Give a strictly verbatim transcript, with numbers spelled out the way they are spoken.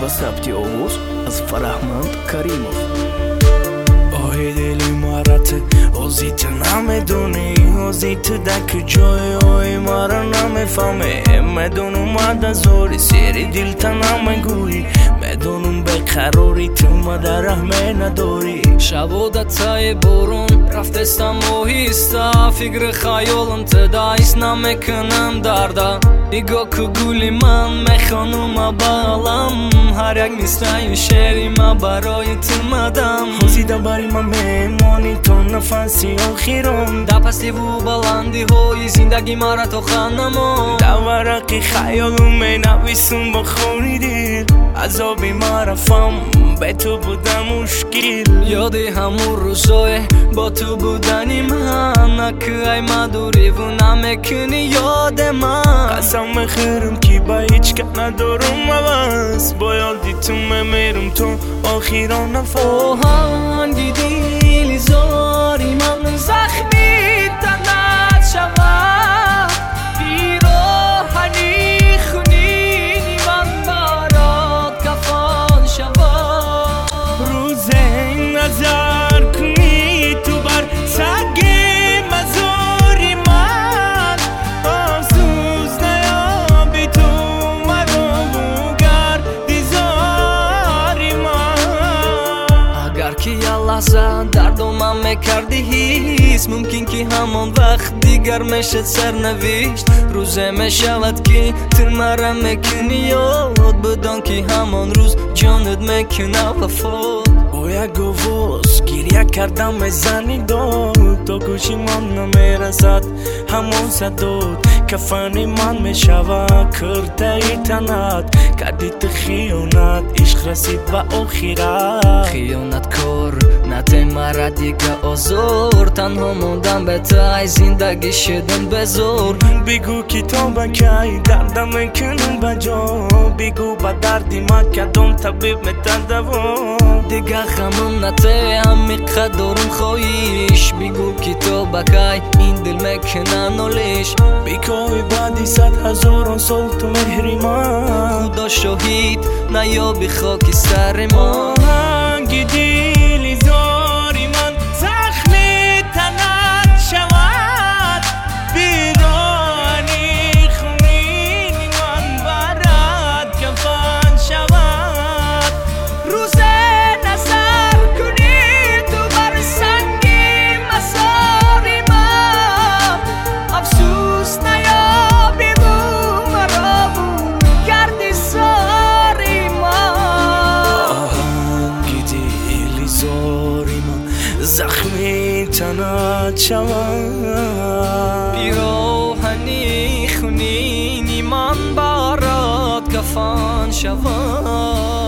و ثبت آواز از فرهمند کریمов. آی دلی مرته اوزی تو نمیدونی، اوزی تو دک جای آی مرا نمیفهمه. میدونم مده زوری سری دل تا نمیگویی، میدونم بقراری تو مده رحمه نداری. شبودت تای برون رفتستم موهیستا، فکر خیالم تدایست نمیکنم دردا. نگاه که گولی من میخوانم بالم، هر یک مثل شعری من برای تو مدم. خوزیده باری من میمانی تو نفسی آخیرم، در پستی و بلندی های زندگی مرا تو خانمو. در ورقی خیالم می نویسم با خونی دل، عذابی مرفم به تو بودم مشکل. یادی همون روزای با تو بودنی من، نکه ای مدوری و نمیکنی یاد من. قسم میخورم که با هیچ که ندارم عوض، با یادی تو میمیرم تو آخیران نفس. آهنگی دیلی زاری من زخمی تنت شود، پیراهنی خونینی من برات کفن شود. روز نظر کنی تو بر سگ مزاری من، افسوس نیابی تو مرا بگردی زاری من. اگر که یه لحظه درد و من میکردی هیست، ممکن که همان وقت دیگر میشه سرنوشت. روزه میشود که تو مرا میکنی یاد، بدان که همان روز جانت میکنه وفات. با یک گوز گریه کردم میزنی داد، تا گوشی من نمیرسد همون صداد. کفنی من میشود کرده تنت، کردی تو خیانت عشق رسید به آخرت. خیانت کار نده مرا دیگه آزار، تنها موندم به تای زندگی شدن بزار. بگو که تو بکی دردم میکنم بجا، بگو با دردی من کدام طبیب میتن دوا. دیگه غمم نته همی قدرم خواهیش، بگو که تو بکی این دل میکنه نالیش. بگوی بعدی صد هزاران سال تو مهری من، خدا شاهید نیابی خاکی سر ما. آهنگی دیلی زاری من زخمی تنت شود، پیراهنی خونینی من برات کفن شود. روز نظر کنی تو بر سنگی مزاری من، افسوس نیابی بو مرا بگردی زاری من. آهنگی دیلی زاری من زخمی تنت شود، پیراهنی خونینی من برات کفن شود.